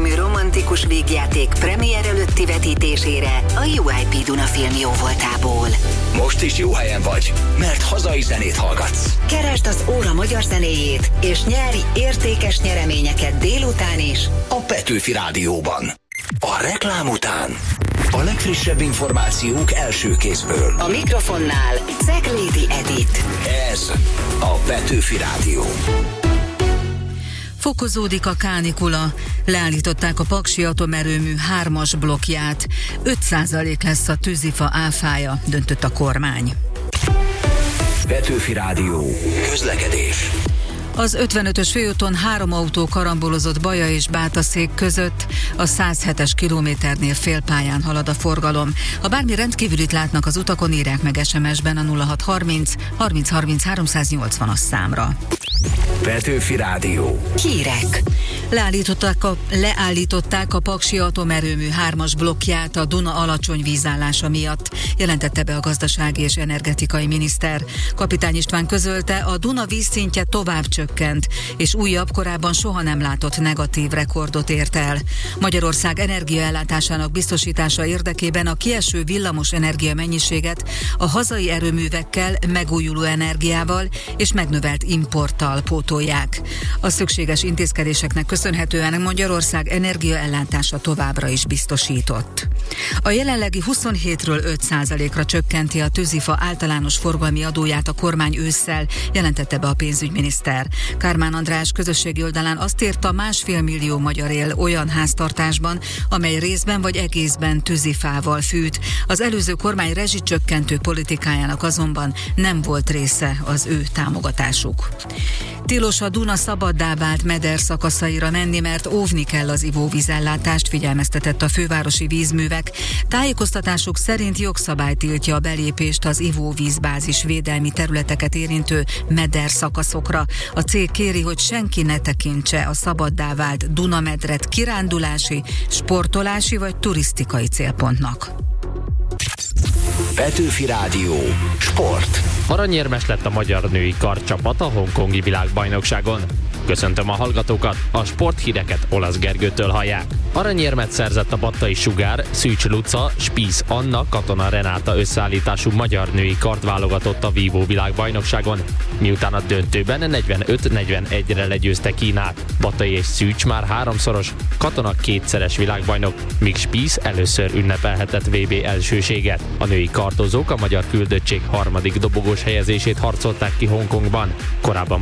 című romantikus vígjáték premier előtti vetítésére a UIP Duna Film jóvoltából. Most is jó helyen vagy, mert hazai zenét hallgatsz. Keresd az óra magyar zenéjét, és nyerj értékes nyereményeket délután is A Petőfi Rádióban. A reklám után a legfrissebb információk első kézből. a mikrofonnál Ceglédi Edit. Ez a Petőfi Rádió. Fokozódik a kánikula. Leállították a Paksi atomerőmű 3-as blokkját. 5% lesz a tűzifa áfája, döntött a kormány. Petőfi Rádió. Közlekedés. Az 55-ös főúton 3 autó karambolozott Baja és Bátaszék között, a 107-es kilométernél félpályán halad a forgalom. Ha bármi rendkívülit látnak az utakon, írják meg SMS-ben a 0630 30 30 380-as számra. Petőfi Rádió. Hírek. Leállították a Paksi atomerőmű 3-as blokkját a Duna alacsony vízállása miatt, jelentette be a gazdasági és energetikai miniszter. Kapitány István közölte, a Duna vízszintje tovább csökkent, és újabb, korábban soha nem látott negatív rekordot ért el. Magyarország energiaellátásának biztosítása érdekében a kieső villamos energia mennyiséget a hazai erőművekkel, megújuló energiával és megnövelt importtal pótolják. A szükséges intézkedéseknek köszönhetően Magyarország energiaellátása továbbra is biztosított. A jelenlegi 27-ről 5%-ra csökkenti a tűzifa általános forgalmi adóját a kormány ősszel, jelentette be a pénzügyminiszter. Kármán András közösségi oldalán azt írta, 1,5 millió magyar él olyan háztartásban, amely részben vagy egészben tűzifával fűt. Az előző kormány rezsicsökkentő politikájának azonban nem volt része az ő támogatásuk. Tilos a Duna szabaddá vált meder szakaszaira menni, mert óvni kell az ivóvízellátást, figyelmeztetett a fővárosi vízművek. Tájékoztatásuk szerint jogszabály tiltja a belépést az ivóvízbázis védelmi területeket érintő meder szakaszokra. A cég kéri, hogy senki ne tekintse a szabaddá vált Dunamedret kirándulási, sportolási vagy turisztikai célpontnak. Petőfi Rádió. Sport. Aranyérmes lett a magyar női kardcsapat a hongkongi világbajnokságon. Köszöntöm a hallgatókat, a sporthíreket Olasz Gergőtől hallják. Aranyérmet szerzett a battai Sugár, Szűcs Luca, Spies Anna, Katona Renáta összeállítású magyar női kardválogatott a vívó világbajnokságon, miután a döntőben 45-41-re legyőzte Kínát. Battai és Szűcs már 3-szoros, Katona 2-szeres világbajnok, míg Spies először ünnepelhetett VB elsőséget. A női kardozók a magyar küldöttség 3. dobogós helyezését harcolták ki Hongkongban. Korábban